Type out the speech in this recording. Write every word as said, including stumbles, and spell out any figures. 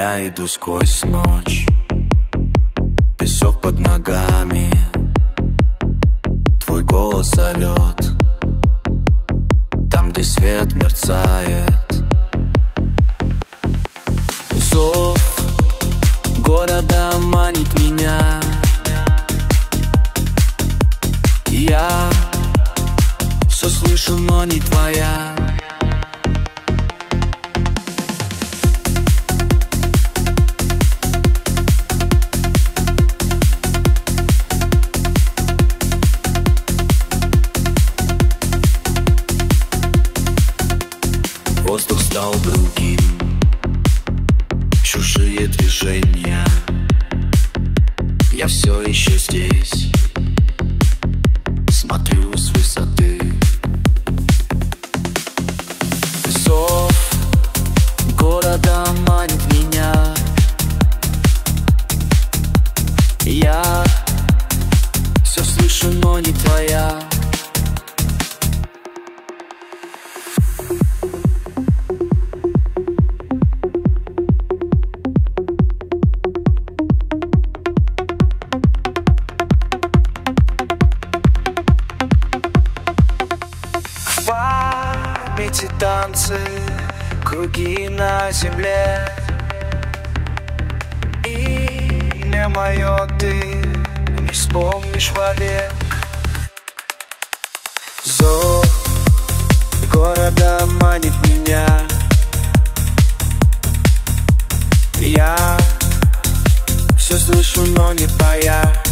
Я иду сквозь ночь, песок под ногами, твой голос орёт там, где свет мерцает. Зов города манит меня. Я все слышу, но не твоя. Воздух стал другим, чужие движения. Я все еще здесь, смотрю с высоты. Зов города манит меня. Я все слышу, но не твоя. Эти танцы, круги на земле. Имя мое ты не вспомнишь вовек. Зов города манит меня. Я все слышу, но не твоя.